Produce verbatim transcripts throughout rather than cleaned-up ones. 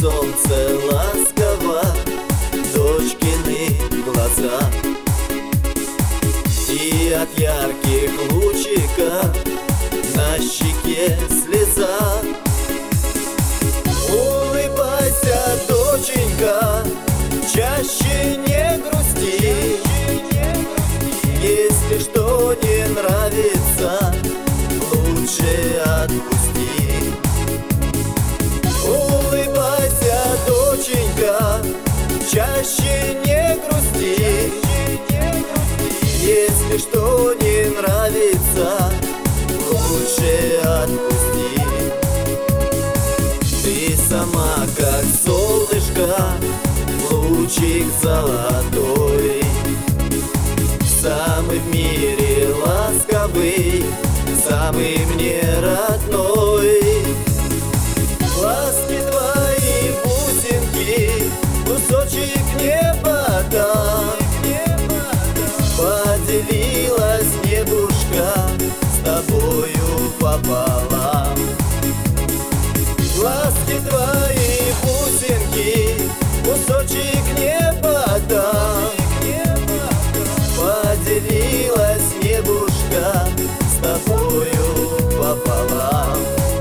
солнце ласково дочкины глаза, и от ярких лучиков на щеке слеза. Улыбайся, доченька, чаще не грусти. Если что не нравится, лучше отпусти. Улыбайся, доченька, чаще не грусти. Если что не нравится, лучше отпусти. Ты сама как солнышко, лучик золотой, самый в мире ласковый, самый мне родной. Ласки твои бусинки, кусочек неба дам. Поделилась небушка с тобою пополам. Ласки твои бусинки, кусочек неба дам. Поделилась небушка с тобою пополам.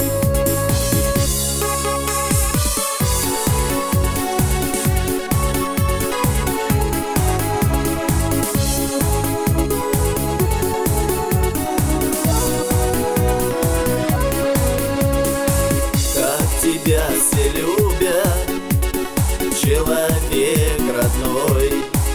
Как тебя все любят, человек родной,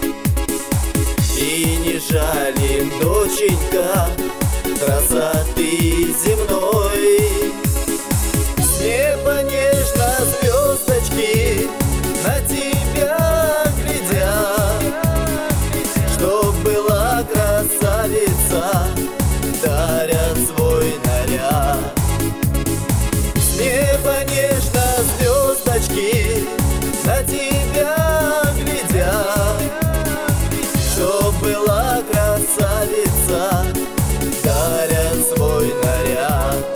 и не жаль им, доченька, красоты земной. С неба нежно звездочки на тебя глядят, чтоб была красавица, дарят свой наряд. С неба нежно звездочки на тебя глядят, чтоб была красавица, дарят свой наряд.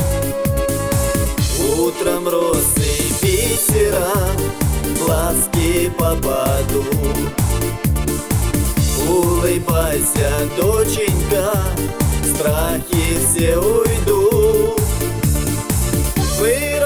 Утром росы бисера в глазки попадут. Улыбайся, доченька, страхи все уйдут. Вы